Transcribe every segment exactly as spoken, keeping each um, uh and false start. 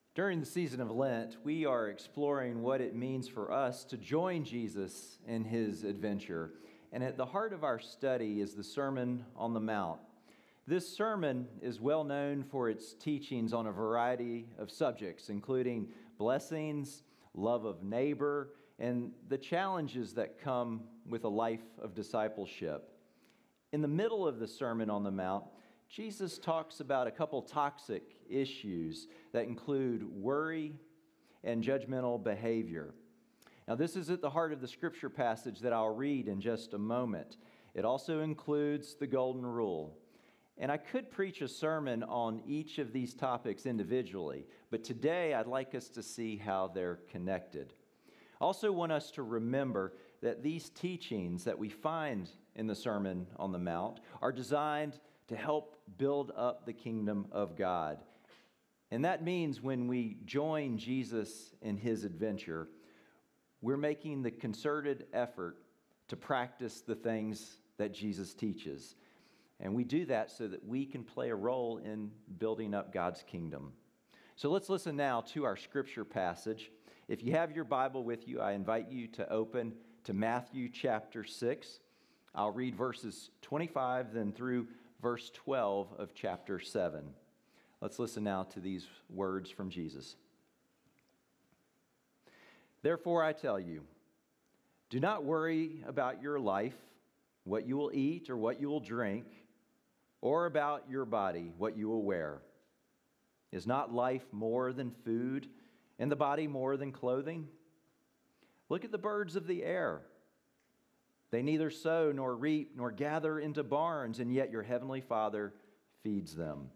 During the season of Lent, we are exploring what it means for us to join Jesus in his adventure. And at the heart of our study is the Sermon on the Mount. This sermon is well known for its teachings on a variety of subjects, including blessings, love of neighbor, and the challenges that come with a life of discipleship. In the middle of the Sermon on the Mount, Jesus talks about a couple toxic issues that include worry and judgmental behavior. Now, this is at the heart of the scripture passage that I'll read in just a moment. It also includes the Golden Rule. And I could preach a sermon on each of these topics individually, but today I'd like us to see how they're connected. I also want us to remember that these teachings that we find in the Sermon on the Mount are designed to help build up the kingdom of God. And that means when we join Jesus in his adventure, we're making the concerted effort to practice the things that Jesus teaches. And we do that so that we can play a role in building up God's kingdom. So let's listen now to our scripture passage. If you have your Bible with you, I invite you to open to Matthew chapter six. I'll read verses twenty-five then through verse twelve of chapter seven. Let's listen now to these words from Jesus. Therefore I tell you, do not worry about your life, what you will eat or what you will drink, or about your body, what you will wear. Is not life more than food, and the body more than clothing? Look at the birds of the air. They neither sow nor reap nor gather into barns, and yet your heavenly Father feeds them.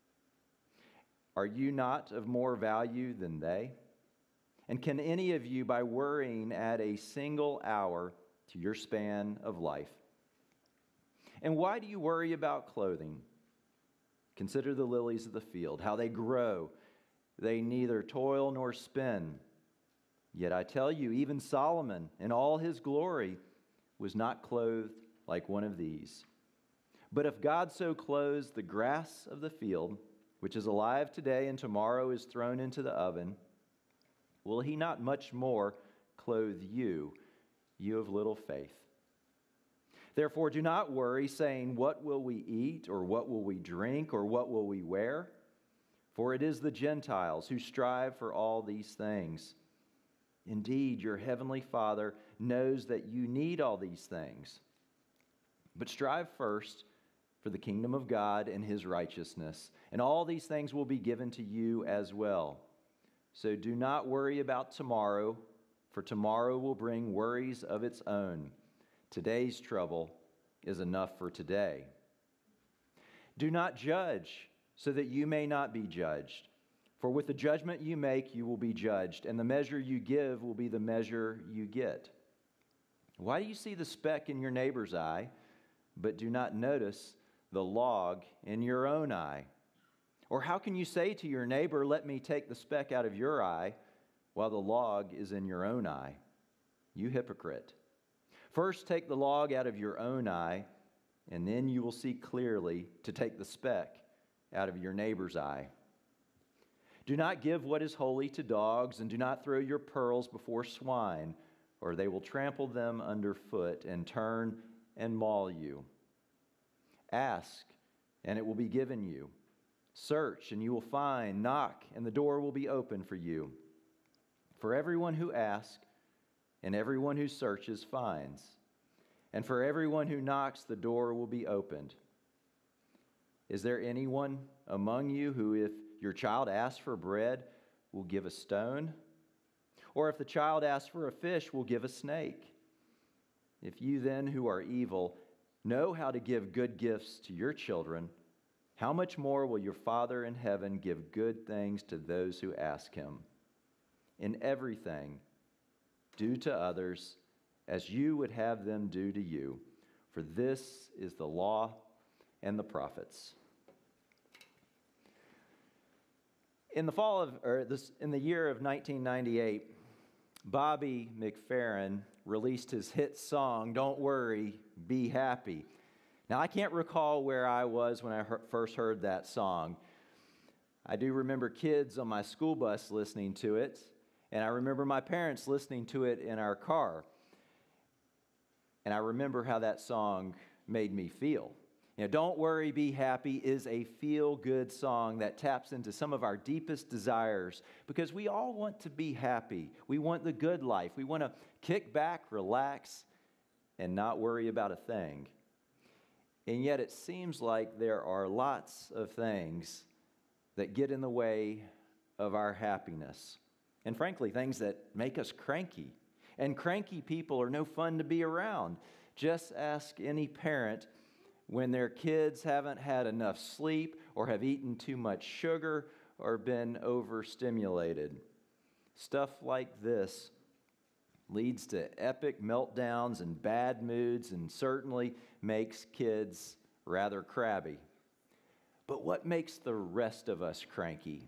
Are you not of more value than they? And can any of you, by worrying, add a single hour to your span of life? And why do you worry about clothing? Consider the lilies of the field, how they grow. They neither toil nor spin. Yet I tell you, even Solomon in all his glory was not clothed like one of these. But if God so clothes the grass of the field, which is alive today and tomorrow is thrown into the oven, will he not much more clothe you, you of little faith? Therefore do not worry, saying, what will we eat, or what will we drink, or what will we wear? For it is the Gentiles who strive for all these things. Indeed, your heavenly Father knows that you need all these things. But strive first for the kingdom of God and his righteousness, and all these things will be given to you as well. So do not worry about tomorrow, for tomorrow will bring worries of its own. Today's trouble is enough for today. Do not judge, so that you may not be judged. For with the judgment you make, you will be judged, and the measure you give will be the measure you get. Why do you see the speck in your neighbor's eye, but do not notice the log in your own eye? Or how can you say to your neighbor, let me take the speck out of your eye, while the log is in your own eye? You hypocrite. First take the log out of your own eye, and then you will see clearly to take the speck out of your neighbor's eye. Do not give what is holy to dogs, and do not throw your pearls before swine, or they will trample them underfoot and turn and maul you. Ask, and it will be given you. Search, and you will find. Knock, and the door will be open for you. For everyone who asks, and everyone who searches finds. And for everyone who knocks, the door will be opened. Is there anyone among you who, if your child asks for bread, will give a stone? Or if the child asks for a fish, will give a snake? If you then, who are evil, know how to give good gifts to your children, how much more will your Father in heaven give good things to those who ask him? In everything, do to others as you would have them do to you, for this is the law and the prophets. In the fall of, or this, in the year of nineteen ninety-eight, Bobby McFerrin released his hit song, Don't Worry, Be Happy. Now, I can't recall where I was when I he- first heard that song. I do remember kids on my school bus listening to it, and I remember my parents listening to it in our car. And I remember how that song made me feel. You know, Don't Worry, Be Happy is a feel-good song that taps into some of our deepest desires because we all want to be happy. We want the good life. We want to kick back, relax, and not worry about a thing. And yet it seems like there are lots of things that get in the way of our happiness. And frankly, things that make us cranky. And cranky people are no fun to be around. Just ask any parent when their kids haven't had enough sleep or have eaten too much sugar or been overstimulated. Stuff like this leads to epic meltdowns and bad moods and certainly makes kids rather crabby. But what makes the rest of us cranky?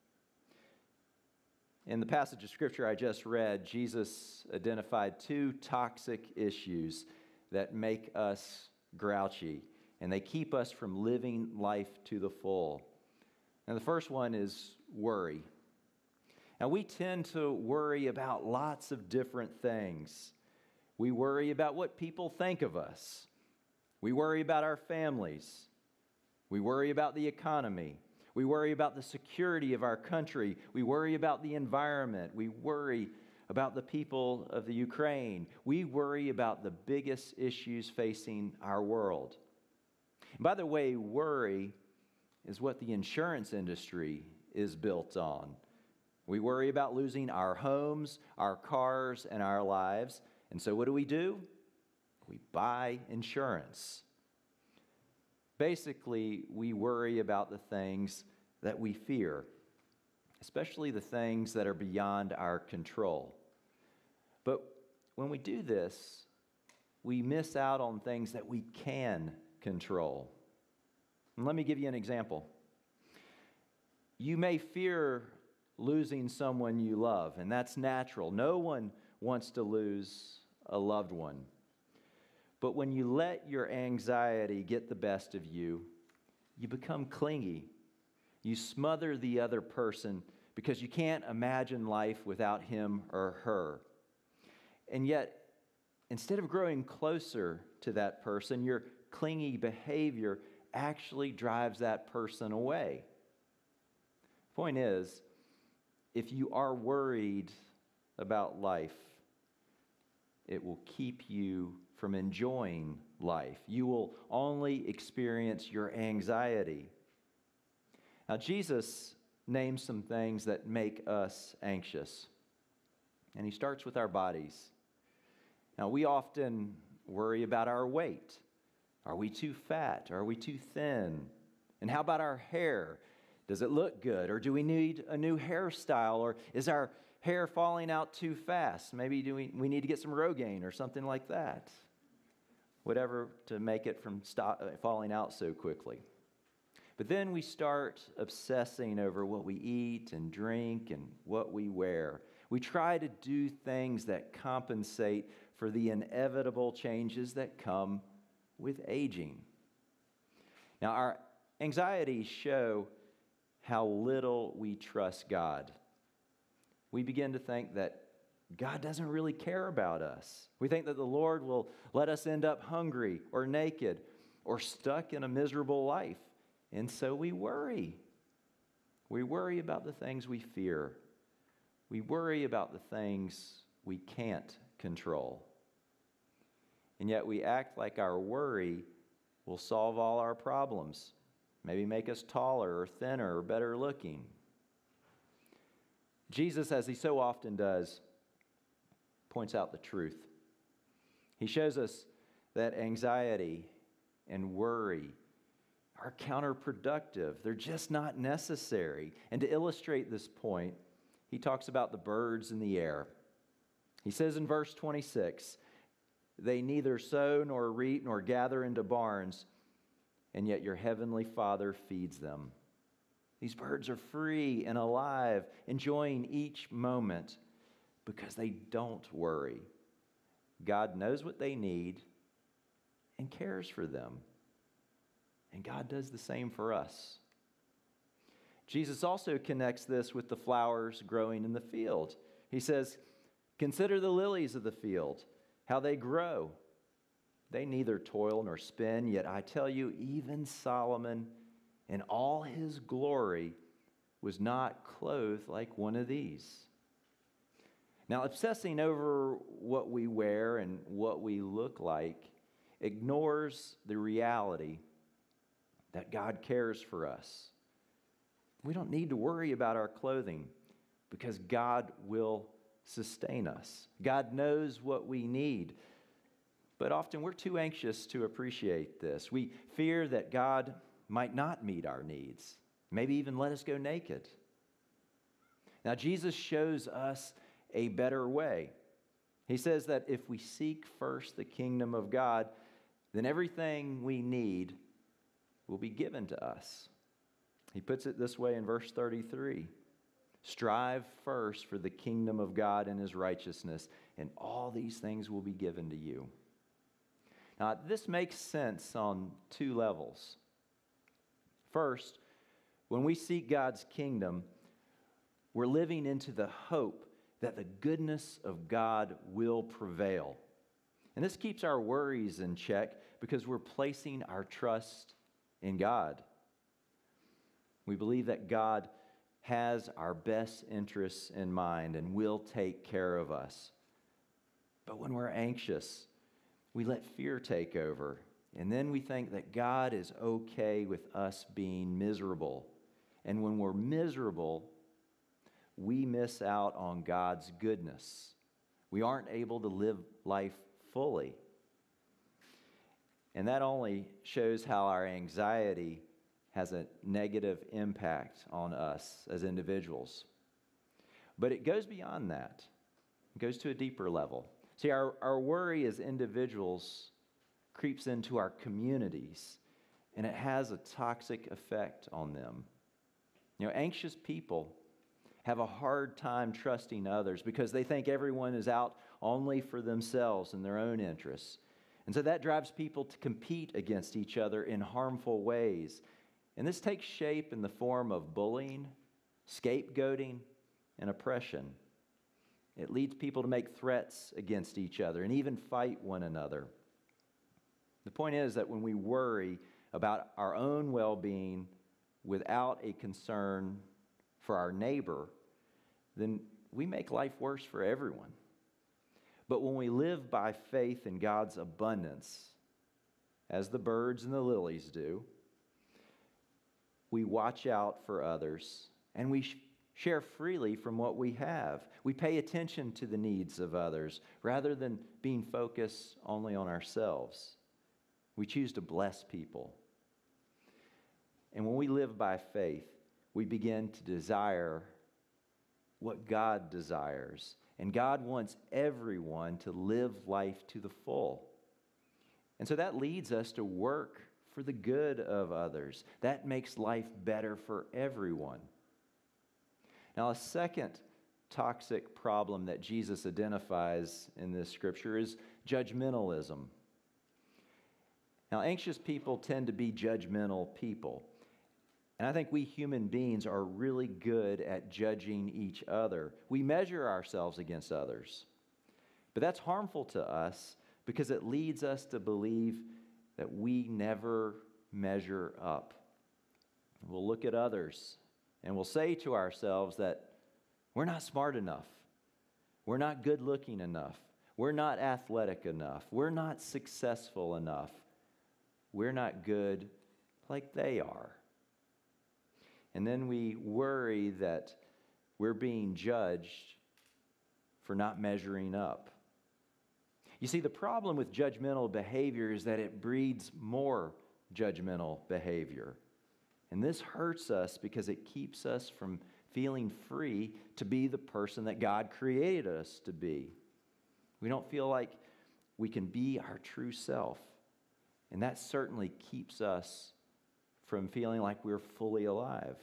In the passage of Scripture I just read, Jesus identified two toxic issues that make us grouchy, and they keep us from living life to the full. And the first one is worry. Now, we tend to worry about lots of different things. We worry about what people think of us. We worry about our families. We worry about the economy. We worry about the security of our country. We worry about the environment. We worry about the people of the Ukraine. We worry about the biggest issues facing our world. And by the way, worry is what the insurance industry is built on. We worry about losing our homes, our cars, and our lives. And so what do we do? We buy insurance. Basically, we worry about the things that we fear, especially the things that are beyond our control. But when we do this, we miss out on things that we can control. And let me give you an example. You may fear losing someone you love, and that's natural. No one wants to lose a loved one. But when you let your anxiety get the best of you, you become clingy. You smother the other person because you can't imagine life without him or her. And yet, instead of growing closer to that person, your clingy behavior actually drives that person away. Point is, if you are worried about life, it will keep you from enjoying life. You will only experience your anxiety. Now, Jesus names some things that make us anxious, and he starts with our bodies. Now, we often worry about our weight. Are we too fat? Are we too thin? And how about our hair? Does it look good? Or do we need a new hairstyle? Or is our hair falling out too fast? Maybe do we, we need to get some Rogaine or something like that. Whatever to make it from stop, falling out so quickly. But then we start obsessing over what we eat and drink and what we wear. We try to do things that compensate for the inevitable changes that come with aging. Now, our anxieties show how little we trust God. We begin to think that God doesn't really care about us. We think that the Lord will let us end up hungry or naked or stuck in a miserable life. And so we worry. We worry about the things we fear. We worry about the things we can't control. And yet we act like our worry will solve all our problems, maybe make us taller or thinner or better looking. Jesus, as he so often does, points out the truth. He shows us that anxiety and worry are counterproductive. They're just not necessary. And to illustrate this point, he talks about the birds in the air. He says in verse twenty-six, "They neither sow nor reap nor gather into barns, and yet your heavenly Father feeds them." These birds are free and alive, enjoying each moment because they don't worry. God knows what they need and cares for them. And God does the same for us. Jesus also connects this with the flowers growing in the field. He says, "Consider the lilies of the field, how they grow. They neither toil nor spin, yet I tell you, even Solomon in all his glory was not clothed like one of these." Now, obsessing over what we wear and what we look like ignores the reality that God cares for us. We don't need to worry about our clothing because God will sustain us. God knows what we need. But often we're too anxious to appreciate this. We fear that God might not meet our needs, maybe even let us go naked. Now, Jesus shows us a better way. He says that if we seek first the kingdom of God, then everything we need will be given to us. He puts it this way in verse thirty-three. "Strive first for the kingdom of God and his righteousness, and all these things will be given to you." Now, this makes sense on two levels. First, when we seek God's kingdom, we're living into the hope that the goodness of God will prevail. And this keeps our worries in check because we're placing our trust in God. We believe that God has our best interests in mind and will take care of us. But when we're anxious, we let fear take over, and then we think that God is okay with us being miserable. And when we're miserable, we miss out on God's goodness. We aren't able to live life fully. And that only shows how our anxiety has a negative impact on us as individuals. But it goes beyond that. It goes to a deeper level. See, our, our worry as individuals creeps into our communities, and it has a toxic effect on them. You know, anxious people have a hard time trusting others because they think everyone is out only for themselves and their own interests. And so that drives people to compete against each other in harmful ways. And this takes shape in the form of bullying, scapegoating, and oppression. It leads people to make threats against each other and even fight one another. The point is that when we worry about our own well-being without a concern for our neighbor, then we make life worse for everyone. But when we live by faith in God's abundance, as the birds and the lilies do, we watch out for others and we sh- share freely from what we have. We pay attention to the needs of others rather than being focused only on ourselves. We choose to bless people. And when we live by faith, we begin to desire what God desires. And God wants everyone to live life to the full. And so that leads us to work for the good of others. That makes life better for everyone. Now, a second toxic problem that Jesus identifies in this scripture is judgmentalism. Now, anxious people tend to be judgmental people. And I think we human beings are really good at judging each other. We measure ourselves against others. But that's harmful to us because it leads us to believe that we never measure up. We'll look at others and we'll say to ourselves that we're not smart enough. We're not good looking enough. We're not athletic enough. We're not successful enough. We're not good like they are. And then we worry that we're being judged for not measuring up. You see, the problem with judgmental behavior is that it breeds more judgmental behavior. And this hurts us because it keeps us from feeling free to be the person that God created us to be. We don't feel like we can be our true self. And that certainly keeps us from feeling like we're fully alive.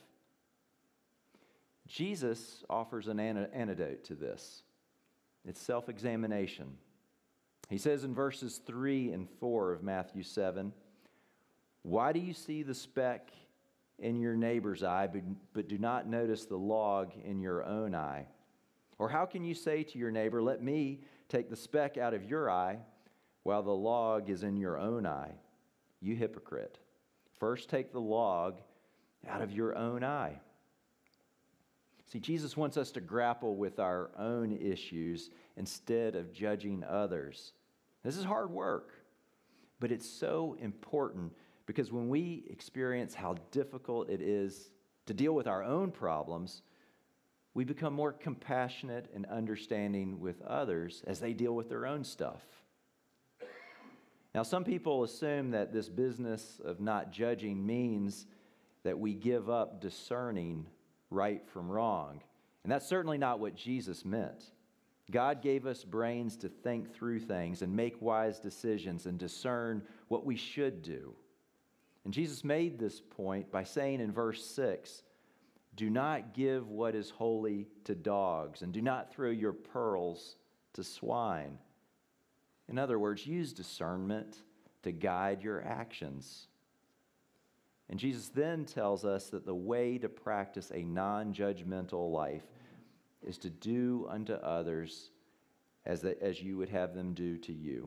Jesus offers an antidote to this. It's self-examination. He says in verses three and four of Matthew seven, "Why do you see the speck in your neighbor's eye, but, but do not notice the log in your own eye? Or how can you say to your neighbor, let me take the speck out of your eye, while the log is in your own eye? You hypocrite. First take the log out of your own eye. See, Jesus wants us to grapple with our own issues instead of judging others. This is hard work, but it's so important because when we experience how difficult it is to deal with our own problems, we become more compassionate and understanding with others as they deal with their own stuff. Now, some people assume that this business of not judging means that we give up discerning right from wrong. And that's certainly not what Jesus meant. God gave us brains to think through things and make wise decisions and discern what we should do. And Jesus made this point by saying in verse six, do not give what is holy to dogs, and do not throw your pearls to swine. In other words, use discernment to guide your actions. And Jesus then tells us that the way to practice a non-judgmental life is to do unto others as, the, as you would have them do to you.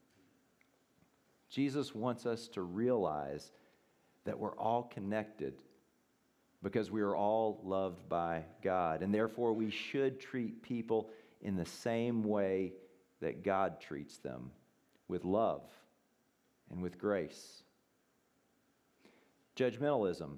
Jesus wants us to realize that we're all connected because we are all loved by God, and therefore we should treat people in the same way that God treats them, with love and with grace. Judgmentalism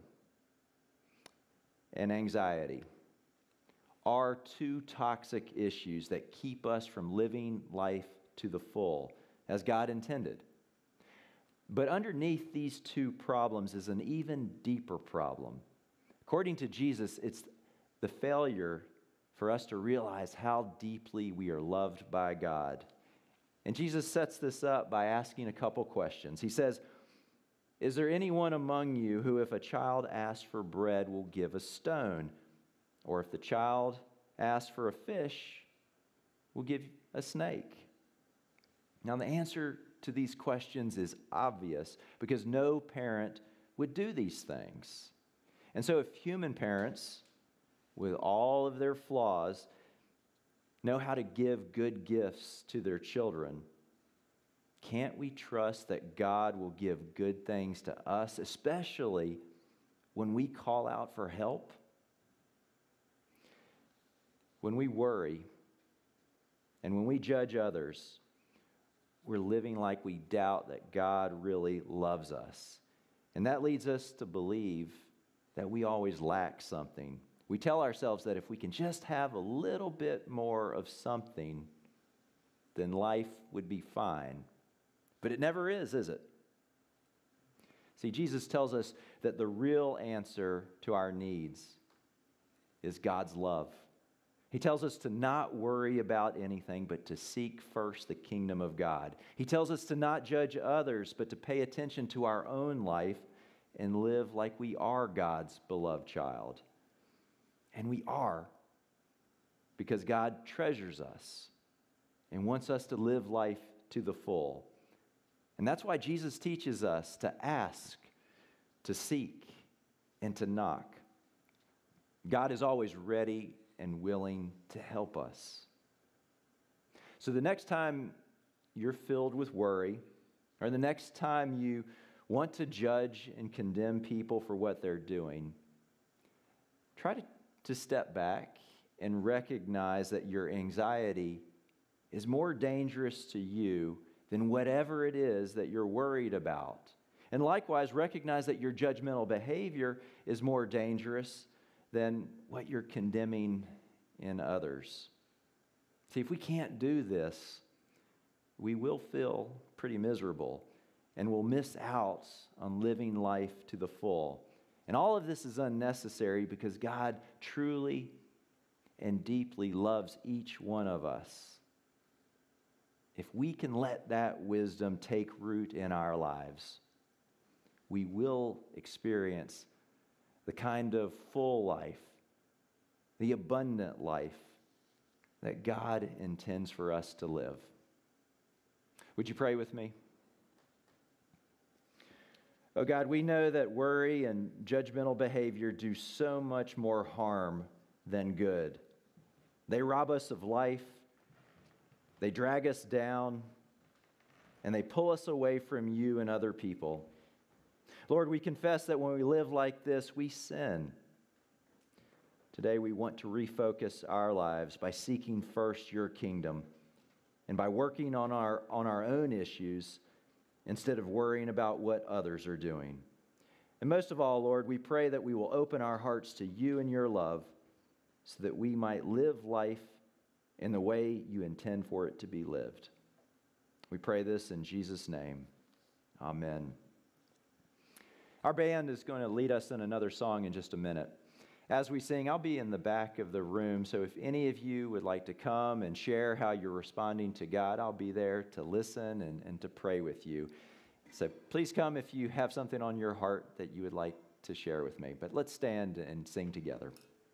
and anxiety are two toxic issues that keep us from living life to the full, as God intended. But underneath these two problems is an even deeper problem. According to Jesus, it's the failure for us to realize how deeply we are loved by God. And Jesus sets this up by asking a couple questions. He says, is there anyone among you who, if a child asks for bread, will give a stone? Or if the child asks for a fish, will give a snake? Now, the answer to these questions is obvious because no parent would do these things. And so if human parents, with all of their flaws, know how to give good gifts to their children, can't we trust that God will give good things to us, especially when we call out for help? When we worry and when we judge others, we're living like we doubt that God really loves us. And that leads us to believe that we always lack something. We tell ourselves that if we can just have a little bit more of something, then life would be fine. But it never is, is it? See, Jesus tells us that the real answer to our needs is God's love. He tells us to not worry about anything, but to seek first the kingdom of God. He tells us to not judge others, but to pay attention to our own life and live like we are God's beloved child. And we are, because God treasures us and wants us to live life to the full. And that's why Jesus teaches us to ask, to seek, and to knock. God is always ready and willing to help us. So the next time you're filled with worry, or the next time you want to judge and condemn people for what they're doing, try to, to step back and recognize that your anxiety is more dangerous to you than whatever it is that you're worried about. And likewise, recognize that your judgmental behavior is more dangerous than what you're condemning in others. See, if we can't do this, we will feel pretty miserable and we'll miss out on living life to the full. And all of this is unnecessary because God truly and deeply loves each one of us. If we can let that wisdom take root in our lives, we will experience the kind of full life, the abundant life that God intends for us to live. Would you pray with me? Oh God, we know that worry and judgmental behavior do so much more harm than good. They rob us of life, they drag us down, and they pull us away from you and other people. Lord, we confess that when we live like this, we sin. Today, we want to refocus our lives by seeking first your kingdom and by working on our, on our own issues instead of worrying about what others are doing. And most of all, Lord, we pray that we will open our hearts to you and your love so that we might live life in the way you intend for it to be lived. We pray this in Jesus' name. Amen. Our band is going to lead us in another song in just a minute. As we sing, I'll be in the back of the room, so if any of you would like to come and share how you're responding to God, I'll be there to listen and, and to pray with you. So please come if you have something on your heart that you would like to share with me. But let's stand and sing together.